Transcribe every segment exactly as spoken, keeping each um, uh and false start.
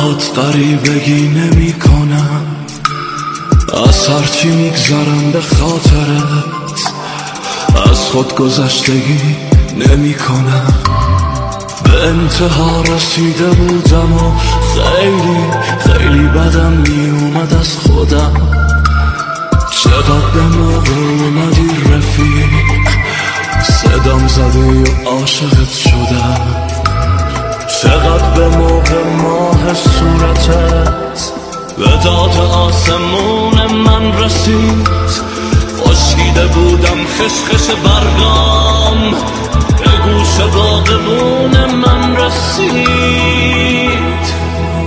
باهات غریبگی نمی کنم، از هرچی میگذرم به خاطرت، از خود گذشتگی نمی کنم. به انتها رسیده بودم و خیلی خیلی بدم می اومد از خودم. چقدر به موقع اومدی رفیق، صدام زده و عاشقت شدم. چقدر به موقع ماه صورتت به داد آسمون من رسید. خشکیده بودم خشخش برگام، به گوش باغبون من رسید.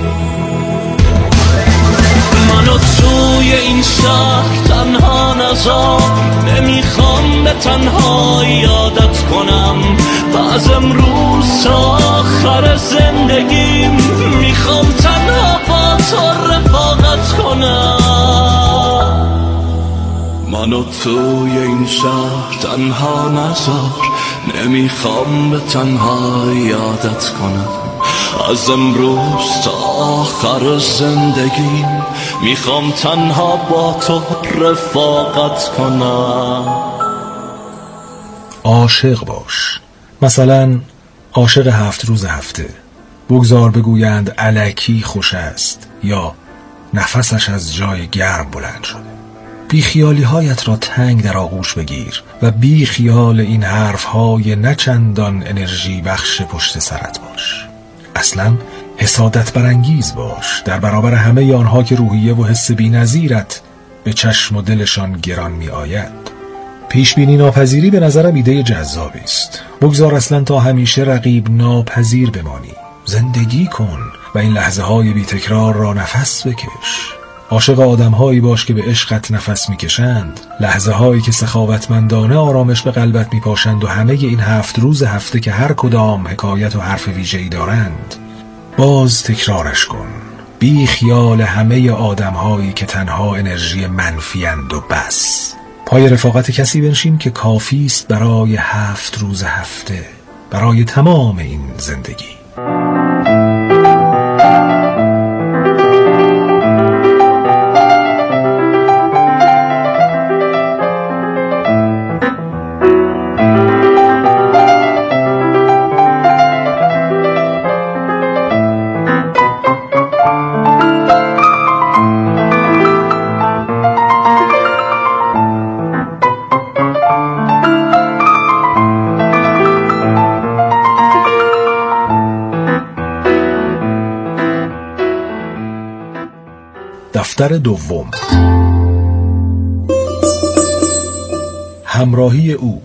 منو توی این شهر تنها نذار، نمیخوام به تنهایی یادت کنم. و از امروز تا آخر زندگیم میخوام تنها با تو رفاقت کنم. منو توی این شهر تنها نذار، نمیخوام به تنها یادت کنم. از امروز تا آخر زندگی میخوام تنها با تو رفاقت کنم. عاشق باش، مثلا عاشق هفت روز هفته. بگذار بگویند الکی خوش است، یا نفسش از جای گرم بلند شده. بی خیالی هایت را تنگ در آغوش بگیر و بی خیال این حرف های نچندان انرژی بخش پشت سرت باش. اصلا حسادت برانگیز باش در برابر همه آنها که روحیه و حس بی نظیرت به چشم و دلشان گران می آید. پیش بینی ناپذیری به نظرم ایده جذابی است. بگذار اصلا تا همیشه رقیب ناپذیر بمانی. زندگی کن و این لحظه های بی تکرار را نفس بکش. عاشق آدم هایی باش که به عشقت نفس میکشند، لحظه هایی که سخاوتمندانه آرامش به قلبت میپاشند و همه این هفت روز هفته که هر کدام حکایت و حرف ویژه‌ای دارند باز تکرارش کن، بی خیال همه آدم هایی که تنها انرژی منفیند و بس. پای رفاقت کسی بنشین که کافی است برای هفت روز هفته، برای تمام این زندگی. دفتر دوم. همراهی او.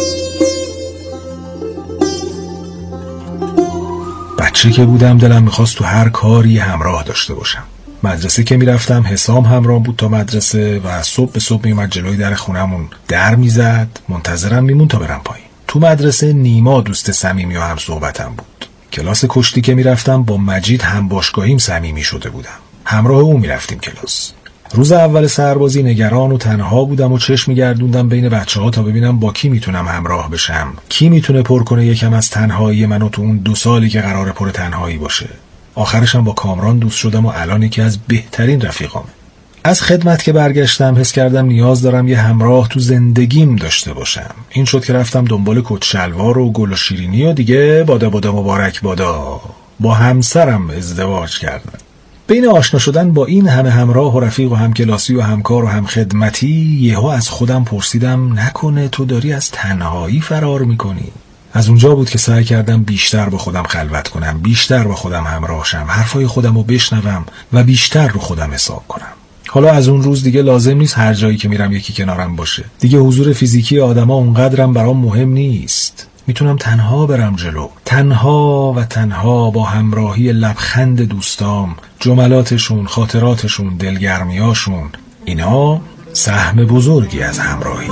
بچه که بودم دلم میخواست تو هر کاری همراه داشته باشم. مدرسه که میرفتم حسام همراه بود تا مدرسه و صبح به صبح میومد جلوی در خونمون در میزد، منتظرم میمون تا برم پایین. تو مدرسه نیما دوست صمیمی و هم صحبتم بود. کلاس کشتی که میرفتم با مجید هم باشگاهیم صمیمی شده بودم. همراه او میرفتیم کلاس. روز اول سربازی نگران و تنها بودم و چشم میگردوندم بین بچه ها تا ببینم با کی میتونم همراه بشم، کی میتونه پر کنه یکم از تنهایی منو تو اون دو سالی که قراره پر تنهایی باشه. آخرشم با کامران دوست شدم و الان یکی از بهترین رفیقامه. از خدمت که برگشتم حس کردم نیاز دارم یه همراه تو زندگیم داشته باشم. این شد که رفتم دنبال کت شلوار و گل و شیرینی و دیگه بادا بادا مبارک بادا با همسرم ازدواج کردم. بین آشنا شدن با این همه همراه و رفیق و همکلاسی و همکار و همخدمتی یهو از خودم پرسیدم نکنه تو داری از تنهایی فرار میکنی؟ از اونجا بود که سعی کردم بیشتر با خودم خلوت کنم، بیشتر با خودم همراه شم، حرفای خودم رو بشنوم و بیشتر رو خودم حساب کنم. حالا از اون روز دیگه لازم نیست هر جایی که میرم یکی کنارم باشه. دیگه حضور فیزیکی آدما اونقدرم برام مهم نیست. میتونم تنها برم جلو، تنها و تنها با همراهی لبخند دوستام، جملاتشون، خاطراتشون، دلگرمیاشون. اینا سهم بزرگی از همراهیه.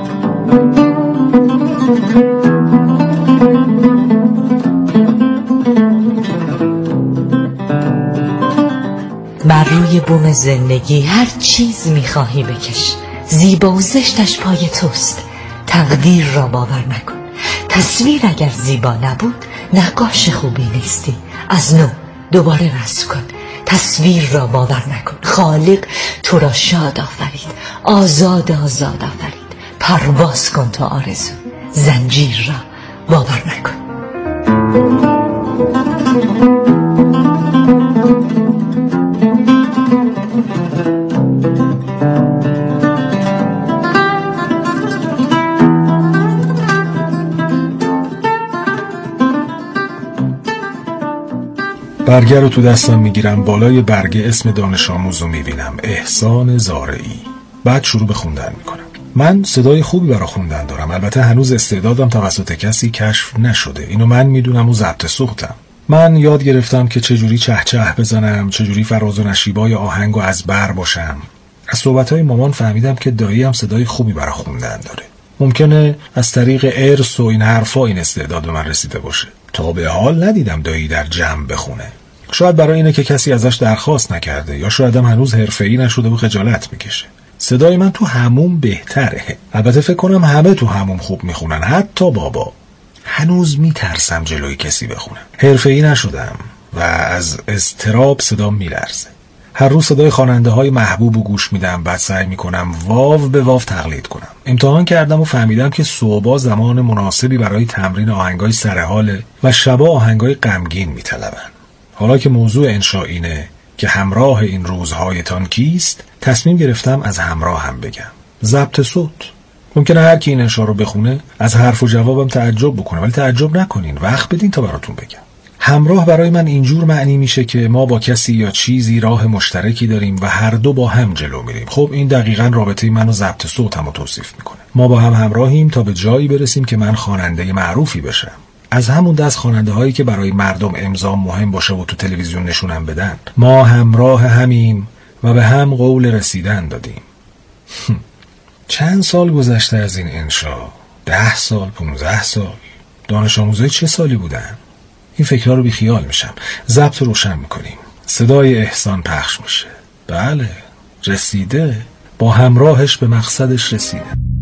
بر روی بوم زندگی هر چیز میخواهی بکش، زیبا و زشتش پای توست. تقدیر را باور نکن. تصویر اگر زیبا نبود نقاش خوبی نیستی. از نو دوباره رسم کن. تصویر را باور نکن. خالق تو را شاد آفرید، آزاد آزاد آفرید. پرواز کن تو آرزو، زنجیر را باور نکن. برگه رو تو دستم میگیرم، بالای برگه اسم دانش آموز رو میبینم، احسان زارعی. بعد شروع به خوندن میکنم. من صدای خوبی برای خوندن دارم، البته هنوز استعدادم توسط کسی کشف نشده، اینو من میدونم و ضبط صوتم. من یاد گرفتم که چجوری چه چه بزنم، چجوری فراز و نشیبای آهنگو از بر باشم. از صحبتهای مامان فهمیدم که دایی هم صدای خوبی برای خوندن داره. ممکنه از طریق ارث و این حرفا این استعداد به من رسیده باشه. تا به حال ندیدم دایی در جمع بخونه. شاید برای اینه که کسی ازش درخواست نکرده، یا شاید هم هنوز حرفه‌ای نشده و خجالت میکشه. صدای من تو حموم بهتره. البته فکر کنم همه تو حموم خوب میخونن، حتی بابا. هنوز میترسم جلوی کسی بخونم. حرفه‌ای نشدم و از اضطراب صدام میلرزه. هر روز صدای خواننده های محبوب رو گوش میدم، بعد سعی میکنم واو به واو تقلید کنم. امتحان کردم و فهمیدم که صبح زمان مناسبی برای تمرین آهنگای سرحاله و شبا آهنگای غمگین میطلبن. حالا که موضوع انشا اینه که همراه این روزهایتان کیست، تصمیم گرفتم از همراه هم بگم. ضبط صوت. ممکنه هر کی این انشا رو بخونه از حرف و جوابم تعجب بکنه، ولی تعجب نکنین، وقت بدین تا براتون بگم. همراه برای من اینجور معنی میشه که ما با کسی یا چیزی راه مشترکی داریم و هر دو با هم جلو میریم. خب این دقیقاً رابطه من و ضبط صوتم رو توصیف میکنه. ما با هم همراهیم تا به جایی برسیم که من خواننده معروفی بشم. از همون دست خواننده هایی که برای مردم امضا مهم باشه و تو تلویزیون نشونم بدن. ما همراه همیم و به هم قول رسیدن دادیم. چند سال گذشته از این انشا؟ ده سال، پونزده سال. دانش آموزای چه سالی بودن؟ این فکرها رو بی خیال میشم. ضبط روشن میکنیم. صدای احسان پخش میشه. بله، رسیده. با همراهش به مقصدش رسیده.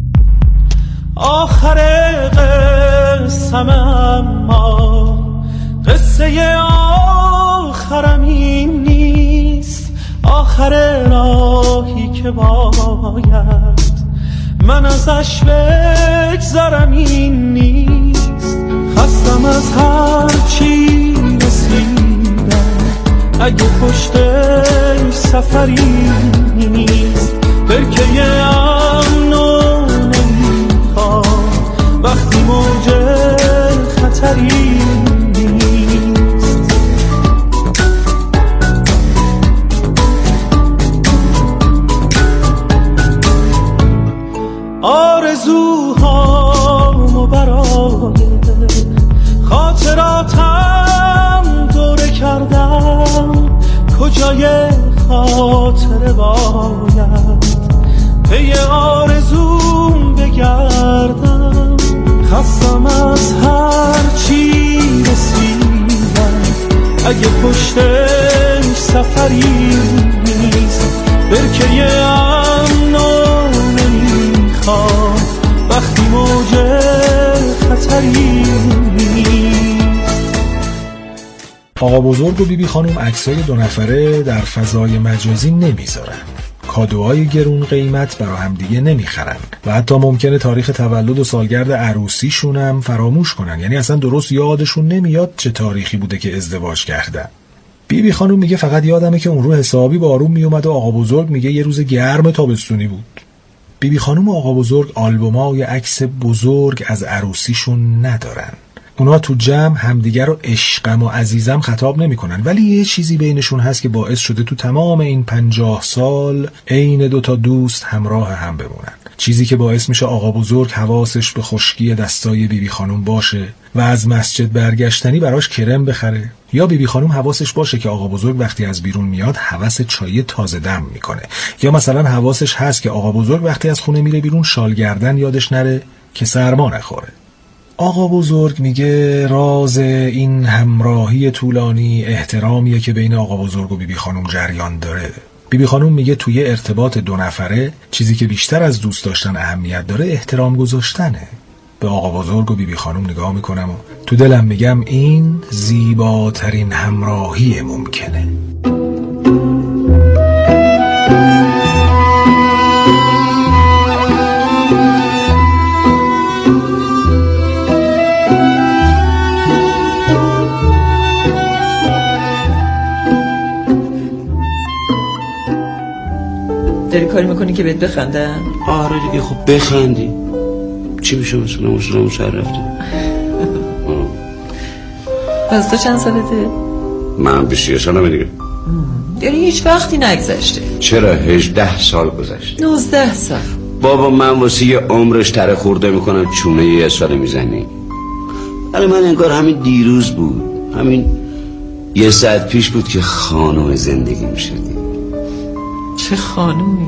آخر قصم اما قصه آخرم این نیست. آخر راهی که باید من ازش بگذرم این نیست. خستم از هر چی رسیدم، اگه پشتش سفری نیست. برکه امنو نمیخوام وقتی موج خطری نیست. آرزوهامو برای خاطراتم دوره کردم، کجای خاطره باید پی آرزوم بگردم. خستم از هر چی رسیدم، اگه پشتش سفری نیست. برکه امنو نمیخوام وقتی موج خطری. آقا بزرگ و بی بی خانم عکسای دو نفره در فضای مجازی نمیذارن. کادوهای گرون قیمت برا هم دیگه نمیخرن و حتی ممکنه تاریخ تولد و سالگرد عروسیشون هم فراموش کنن. یعنی اصلا درست یادشون نمیاد چه تاریخی بوده که ازدواج کردن. بی بی خانم میگه فقط یادمه که اون رو حسابی بارون میومد و آقا بزرگ میگه یه روز گرم تابستونی بود. بی بی خانم و آقا بزرگ آلبومای عکس بزرگ از عروسیشون ندارن. اونا تو جمع همدیگر رو عشقم و عزیزم خطاب نمی کنن، ولی یه چیزی بینشون هست که باعث شده تو تمام این پنجاه سال عین دوتا دوست همراه هم بمونن. چیزی که باعث میشه آقا بزرگ حواسش به خشکی دستای بیبی خانوم باشه و از مسجد برگشتنی براش کرم بخره، یا بیبی خانوم حواسش باشه که آقا بزرگ وقتی از بیرون میاد هوس چای تازه دم میکنه، یا مثلا حواسش هست که آقا بزرگ وقتی از خونه میره بیرون شال گردن یادش نره که سرما نخوره. آقا بزرگ میگه راز این همراهی طولانی احترامیه که بین آقا بزرگ و بیبی خانوم جریان داره. بیبی خانوم میگه توی ارتباط دو نفره چیزی که بیشتر از دوست داشتن اهمیت داره احترام گذاشتنه. به آقا بزرگ و بیبی خانوم نگاه میکنم و تو دلم میگم این زیباترین همراهی ممکنه. داری کاری میکنی که بهت بخندن؟ آره دیگه. خب بخندی چی میشه؟ مثلا مسلم سر رفته. پس تو چند سالته؟ من بیست و یک سالمه دیگه. یعنی هیچ وقتی نگذشته؟ چرا هجده سال گذشته. نوزده سال. بابا من واسه یه عمرش تره خورده میکنم چونه یه سال میزنی. ولی من انگار همین دیروز بود، همین یه ساعت پیش بود که خانم زندگی میشدی. چه خانومی؟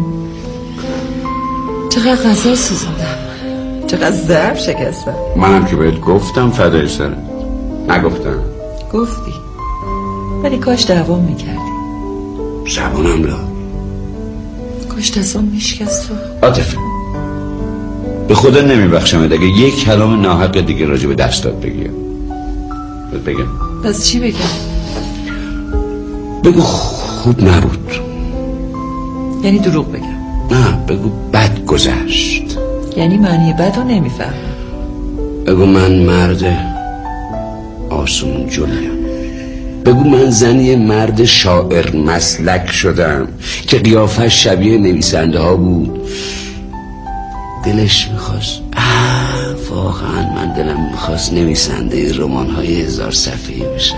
چقدر غذا سوزوندم، چقدر ظرف شکستم. منم که بهت گفتم فدای سرت. نگفتم؟ گفتی، ولی کاش دوام میکردی. زبونم لا کاش دستم میشکست. عاطفه به خدا نمیبخشمت اگه یک کلام ناحق دیگه راجع به دستات بگی. بگم پس چی بگم؟ بگو خوب نبود. یعنی دروغ بگم؟ نه بگو بد گذشت. یعنی معنی بد رو نمیفهم. بگو من مرد آسمون جلیم. بگو من زنی مرد شاعر مسلک شدم که قیافه شبیه نویسنده ها بود. دلش میخواست، واقعا من دلم میخواست نویسنده رمان های هزار صفحه‌ای بشم.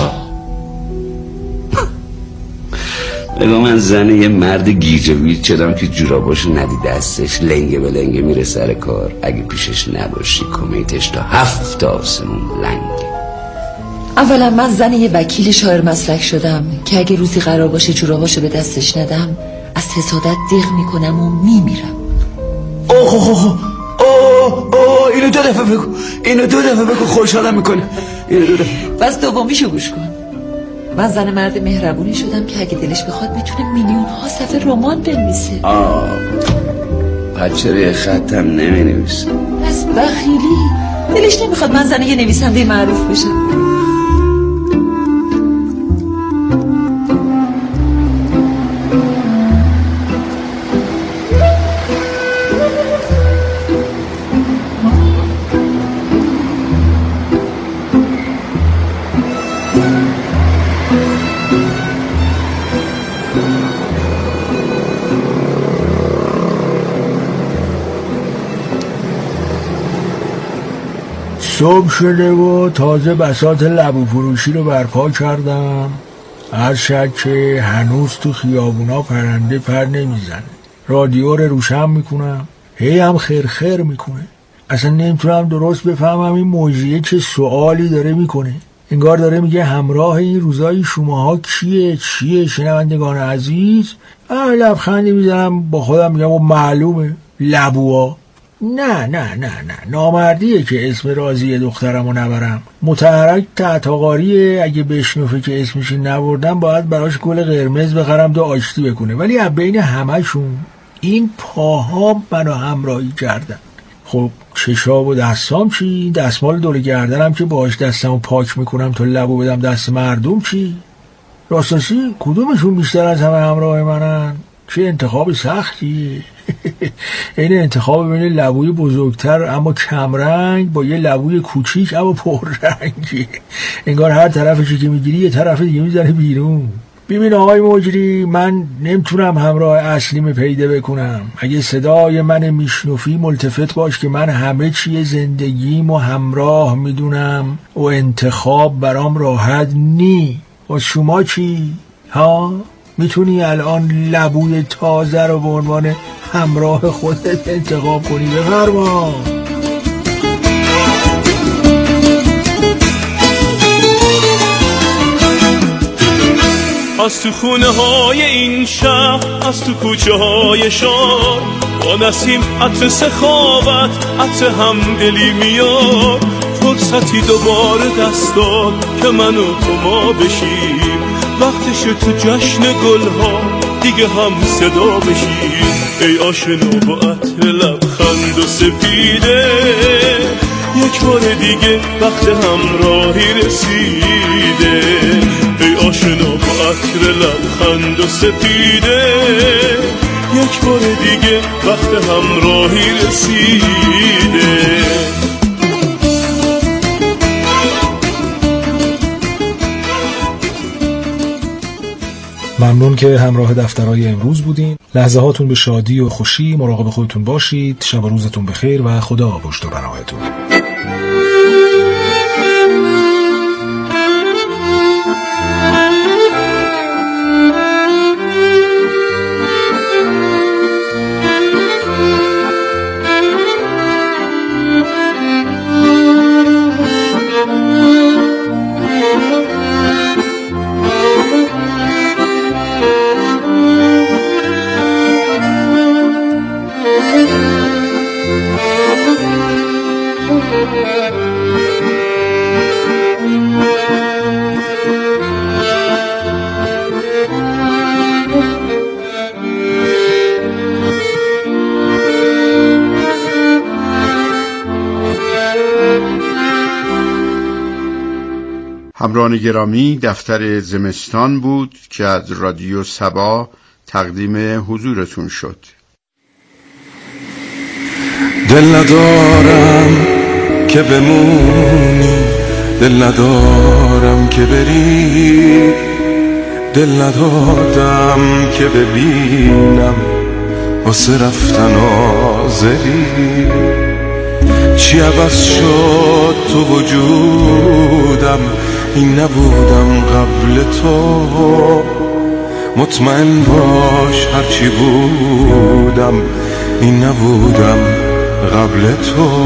بگو من زنی یه مرد گیجه ویج شدم که جوراباشو ندی دستش، لنگه به لنگه میره سر کار. اگه پیشش نباشی کمیتش تا هفت آسمون لنگه. اولا من زن یه وکیل شاعر مسلک شدم که اگه روزی قرار باشه جوراباشو به دستش ندم از حسادت دیغ میکنم و میمیرم. اوه اوه اوه اوه اینو دو دفعه بگو، اینو دو دفعه بگو، خوشحالم میکنه. اینو دو دفعه. بس دومیشو گوش کن. من زن مرد مهربونی شدم که اگه دلش بخواد میتونه میلیون ها صفحه رمان بنویسه. آه پچره خطم نمی نویسه. پس بخیلی دلش نمیخواد من زن یه نویسنده معروف بشم. صبح شده و تازه بساط لبو فروشی رو برپا کردم. هر شب که هنوز تو خیابونا پرنده پر نمیزنه. رادیو رو روشن میکنم، هی هم خرخر میکنه. اصلا نمیتونم درست بفهمم این موجیه چه سوالی داره میکنه. انگار داره میگه همراه این روزای شماها کیه چیه شنوندگان عزیز. لبخندی میزنم با خودم میگم و معلومه لبوها. نه نه نه نه نامردیه که اسم راضی دخترمو نبرم. متحرک تحتاقاریه. اگه بشنوفه که اسمشی نبردم باید براش گل قرمز بخرم دو آشتی بکنه. ولی از بین همشون این پاها منو همراهی کردن. خب چشاب و دستام چی؟ دستمال دور گردنم که باهاش دستمو پاک میکنم تا لبو بدم دست مردم چی؟ راستاسی کدومشون بیشتر از همه همراه منن؟ چه انتخاب سختیه. این انتخاب بین لبوی بزرگتر اما کمرنگ با یه لبوی کوچیک اما پررنگی. انگار هر طرفشی که میگیری یه طرف دیگه میزنه بیرون. ببین آقای مجری، من نمیتونم همراه اصلیم پیدا بکنم. اگه صدای من میشنوی ملتفت باش که من همه چی زندگیم و همراه میدونم و انتخاب برام راحت نی. و شما چی؟ ها؟ میتونی الان لبوی تازه رو به عنوان همراه خودت انتخاب کنی؟ بفرما. از تو خونه های این شهر، از تو کوچه های شهر، با نسیم عطر سخاوت عطر همدلی میاد. فرصتی دوباره دست داد که من و تو ما بشیم. وقتش تو جشن گلها دیگه هم صدا بشیم. ای آشنا با عطر لبخند و سپیده، یک بار دیگه وقت همراهی رسیده. ای آشنا با عطر لبخند و سپیده، یک بار دیگه وقت همراهی رسیده. ممنون که همراه دفترهای امروز بودین. لحظه هاتون به شادی و خوشی، مراقب خودتون باشید. شب و روزتون بخیر و خدا پشت و پناهتون. همراهان گرامی، دفتر زمستان بود که از رادیو سبا تقدیم حضورتون شد. دل ندارم که بمونی، دل ندارم که بری، دل ندادم که ببینم واسه رفتن آزری. چی عوض شد تو وجودم، این نبودم قبل تو. مطمئن باش هرچی بودم، این نبودم قبل تو.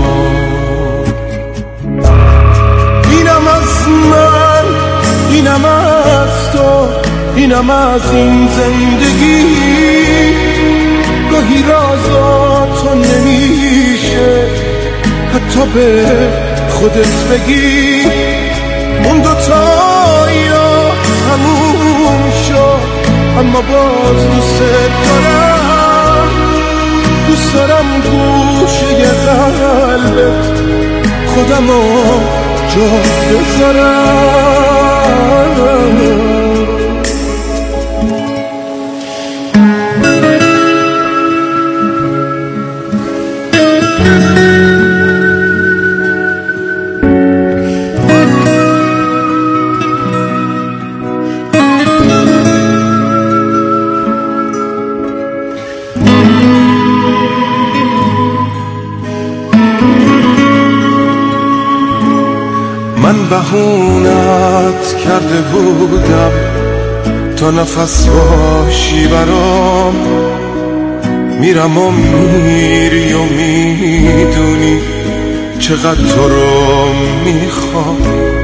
اینم از من، اینم از تو، اینم از این زندگی. گاهی رازاتو نمیشه حتی به خودت بگی. اون دوتا یا تموم شد، اما باز دوست دارم. دوست دارم گوشه قلبت خودمو جا بذارم. من بهونت کرده بودم تا نفس باشی برام. میرم و میری و میدونی چقدر تو رو میخوام.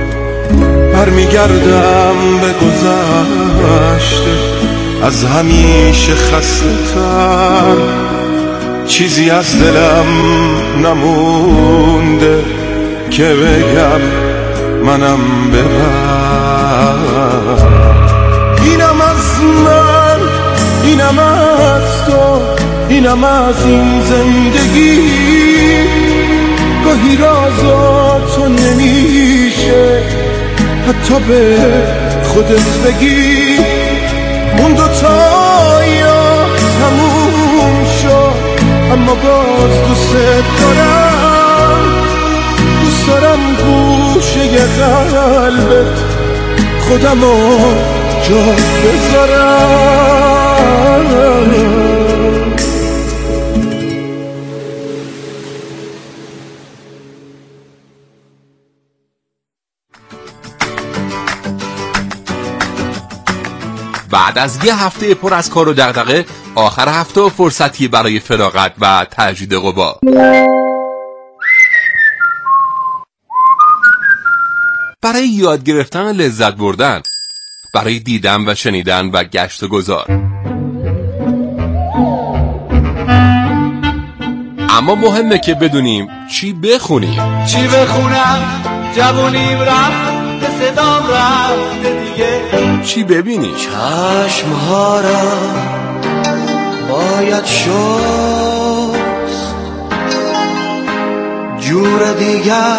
برمیگردم به گذشته از همیشه خسته تر. چیزی از دلم نمونده که بگم منم ببر. اینم از من، اینم از تو، اینم از این زندگی. گاهی رازاتو نمیشه حتی به خودت بگی. اون دوتا یا تموم شد، اما باز دوست دارم. دوست دارم گوشه قلبت خودمو جا بذارم. بعد از یه هفته پر از کار و دغدغه، آخر هفته فرصتی برای فراغت و تجدید قوا. برای یاد گرفتن، لذت بردن، برای دیدن و شنیدن و گشت و گذار. اما مهمه که بدونیم چی بخونیم. چی بخونم؟ جوونیم رفت، به صدام رفت دیگه. چی ببینیم؟ چشمها را باید شست، جور دیگر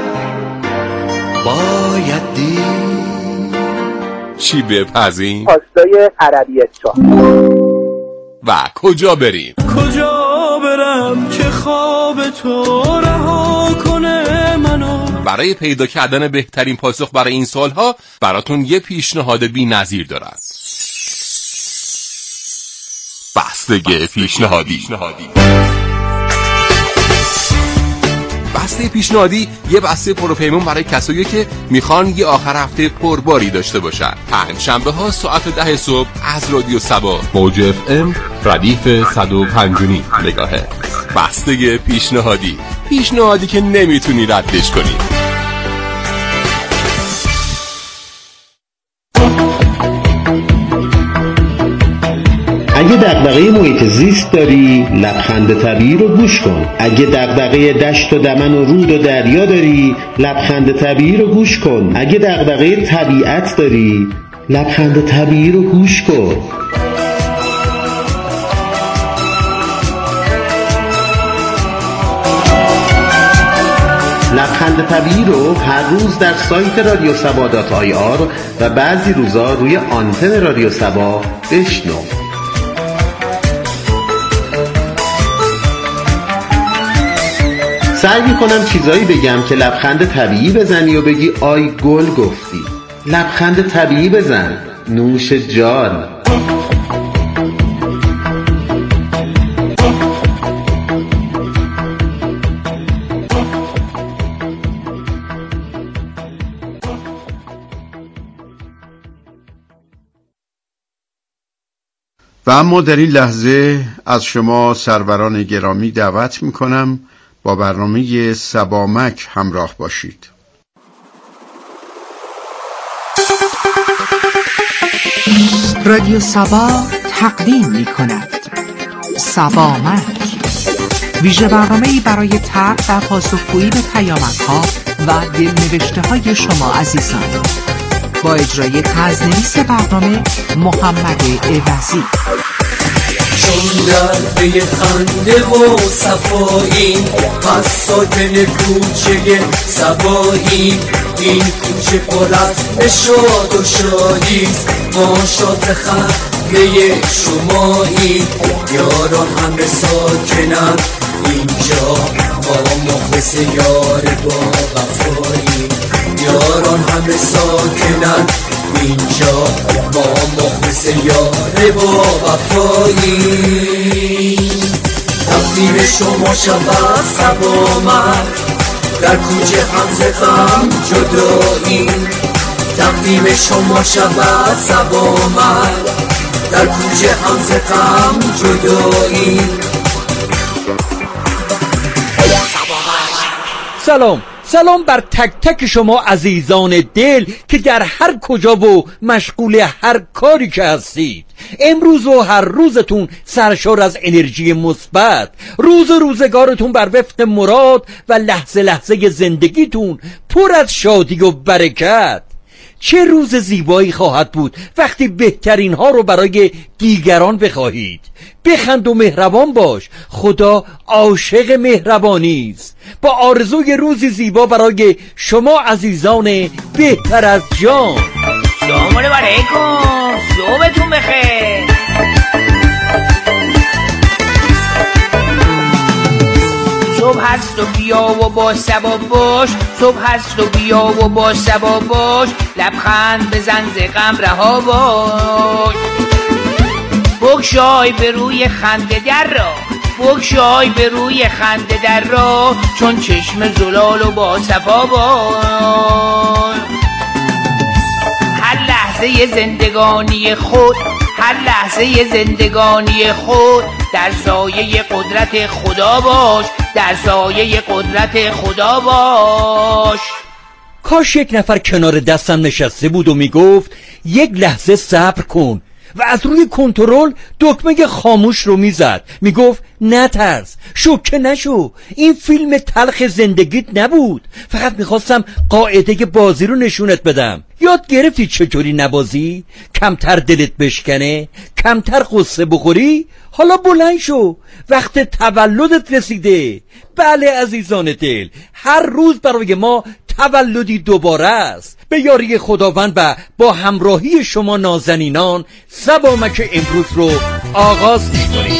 باید دید. چی بپزیم؟ پاستای عربی تو. و کجا بریم؟ کجا برم که خواب تو رها کنه منو؟ برای پیدا کردن بهترین پاسخ برای این سوالها براتون یه پیشنهاد بی‌نظیر دارم. بسته پیشنهادی. بسته پیشنهادی یه بسته پروپیمون برای کسایی که میخوان یه آخر هفته پرباری داشته باشن. پنج شنبه ها ساعت ده صبح از رادیو سبا موج اف ام ردیف صد و پنج و نیم مگاهرتز. بسته پیشنهادی، پیشنهادی که نمیتونی ردش کنی. اگه دغدغه محیط زیست داری، لبخند طبیعی رو گوش کن. اگه دغدغه دشت و دمن و رود و دریا داری، لبخند طبیعی رو گوش کن. اگه دغدغه طبیعت داری، لبخند طبیعی رو گوش کن. لبخند طبیعی رو هر روز در سایت رادیو سبا دات آی آر و بعضی روزا روی آنتن رادیو سبا بشنو. سعی میکنم چیزایی بگم که لبخند طبیعی بزنی و بگی آی گل گفتی. لبخند طبیعی بزن، نوش جان. و اما در این لحظه از شما سروران گرامی دعوت میکنم با برنامه سبامک همراه باشید. رادیو سبا تقدیم می کند سبامک، ویژه برنامه‌ای برای طرح و پاسخگویی به پیامک‌ها و دلنوشته های شما عزیزان، با اجرای تزنویس برنامه محمد عوضی. چون در به خنده و صفایی پس ساکن کوچه سبایی، این کوچه پر از نشاط و شادیست، ما شاد خنده شمایی. یاران همه ساکنن اینجا، ما مخلص یار با وفایی. یاران همه ساکنن اینجا، ما مخلص یار با وفایی. تقدیم شما شود سبامک، در کوچه هم ز غم جدایی. تقدیم شما شود سبامک، در کوچه هم ز غم جدایی. سلام سلام بر تک تک شما عزیزان دل که در هر کجا و مشغول هر کاری که هستید. امروز و هر روزتون سرشار از انرژی مثبت، روز روزگارتون بر وفق مراد و لحظه لحظه زندگیتون پر از شادی و برکت. چه روز زیبایی خواهد بود وقتی بهترین ها رو برای دیگران بخواهید. بخند و مهربان باش، خدا عاشق مهربانی است. با آرزوی روزی زیبا برای شما عزیزان بهتر از جان. سلام علیکم، صبحتون بخیر. صبح هست و بیا و با سبا باش، صبح هست و بیا و با سبا باش، لبخند بزن ز غم رها باش. بگشای به روی خنده در را، بگشای به روی خنده در را، چون چشم زلال و با صفا باش. هر لحظه زندگانی خود، هر لحظه زندگانی خود در سایه قدرت خدا باش، در سایه قدرت خدا باش. کاش یک نفر کنار دستم نشسته بود و میگفت یک لحظه صبر کن و از روی کنترل دکمه خاموش رو میزد، میگفت نترس، شوکه نشو، این فیلم تلخ زندگیت نبود، فقط میخواستم قاعده بازی رو نشونت بدم. یاد گرفتی چطوری نبازی؟ کمتر دلت بشکنه، کمتر قصه بخوری. حالا بلند شو، وقت تولدت رسیده. بله عزیزان دل، هر روز برای ما تولدی دوباره است. به یاری خداوند و با همراهی شما نازنینان سبامک امروز رو آغاز می‌کنیم.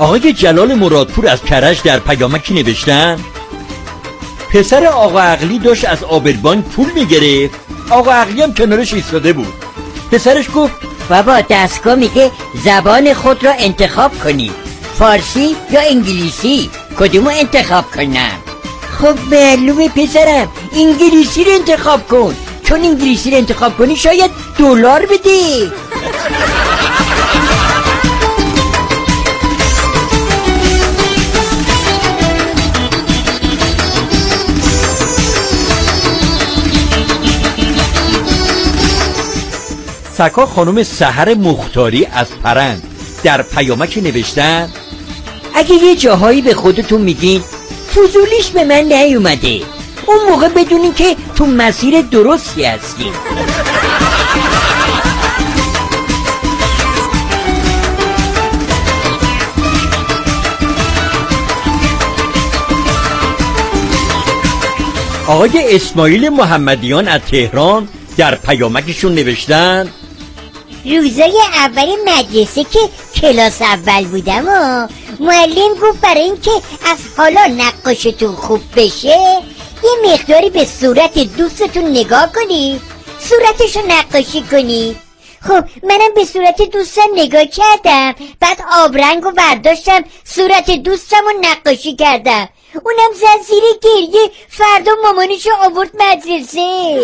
آقای جلال مرادپور از کرج در پیامکی نوشتن پسر آقا عقلی داشت از آبربانک پول میگرفت، آقا عقلی هم کنارش ایستاده بود. پسرش گفت بابا دستگاه میگه زبان خود را انتخاب کنی، فارسی یا انگلیسی، کدومو انتخاب کنم؟ خب معلومه پسرم انگلیسی رو انتخاب کن، چون انگلیسی رو انتخاب کنی شاید دلار بده. سکا خانم سحر مختاری از پرند در پیامک نوشتن اگه یه جاهایی به خودتون میگین فضولیش به من نیومده، اون موقع بدونین که تو مسیر درستی هستین. آقای اسماعیل محمدیان از تهران در پیامکشون نوشتن روزای اول مدرسه که کلاس اول بودم و معلم گفت برای این که از حالا نقاشتون خوب بشه یه مقداری به صورت دوستتون نگاه کنی، صورتشو نقاشی کنی. خب منم به صورت دوستم نگاه کردم، بعد آبرنگو برداشتم صورت دوستم رو نقاشی کردم، اونم زد زیر گریه. فردا مامانشو آورد مدرسه.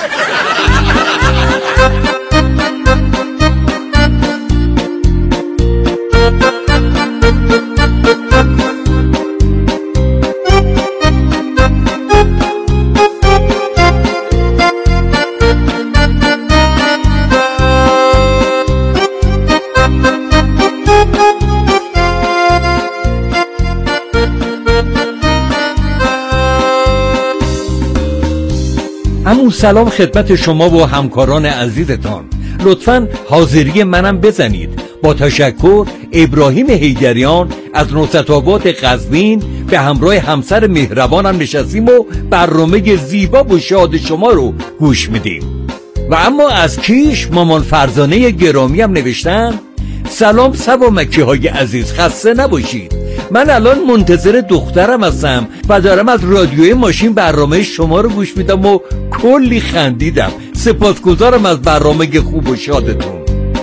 همون سلام خدمت شما و همکاران عزیزتان. لطفاً حاضری منم بزنید. با تشکر ابراهیم حیدریان از نوست آباد قزوین به همراه همسر مهربانم نشستیم و برنامه زیبا و شاد شما رو گوش میدیم. و اما از کیش مامان فرزانه گرامی هم نوشتن سلام سبا مکی های عزیز، خسته نباشید. من الان منتظر دخترم هستم و دارم از رادیوی ماشین برنامه شما رو گوش میدم و کلی خندیدم. سپاسگزارم از برنامه خوب و شادتون.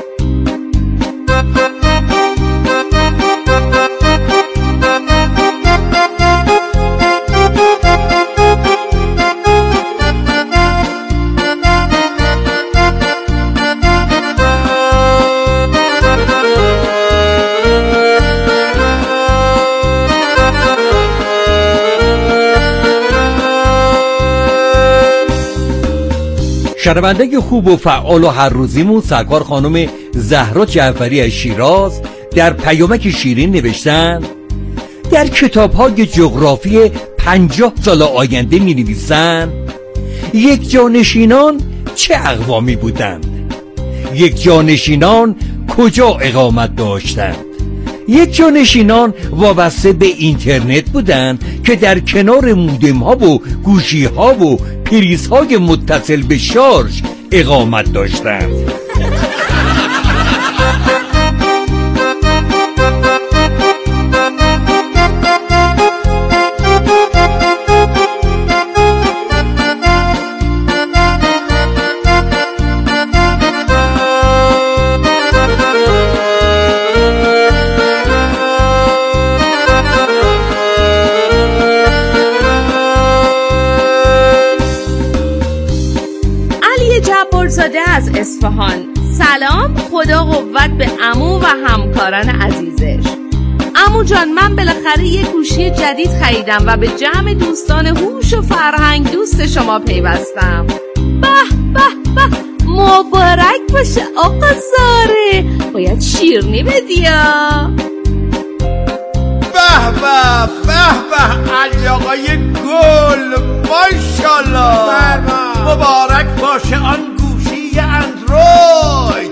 شنونده خوب و فعال و هر روزیمون سرکار خانم زهرا جعفری از شیراز در پیامک شیرین نوشتن در کتاب‌های جغرافی پنجاه سال آینده می نویسن یک جانشینان چه اقوامی بودند، یک جانشینان کجا اقامت داشتند، یک جانشینان وابسته به اینترنت بودند که در کنار مودم ها و گوشی ها و پریز های متصل به شارژ اقامت داشتند. زاده از اصفهان. سلام، خدا قوت به عمو و همکاران عزیزش. عمو جان، من بالاخره یه گوشی جدید خریدم و به جمع دوستان هوش و فرهنگ دوست شما پیوستم. به به به، مبارک باشه آقا زاره، باید شیرنی بدیا. به به به به، علی آقای گل، ماشالله، مبارک باشه آن گوشی اندروید.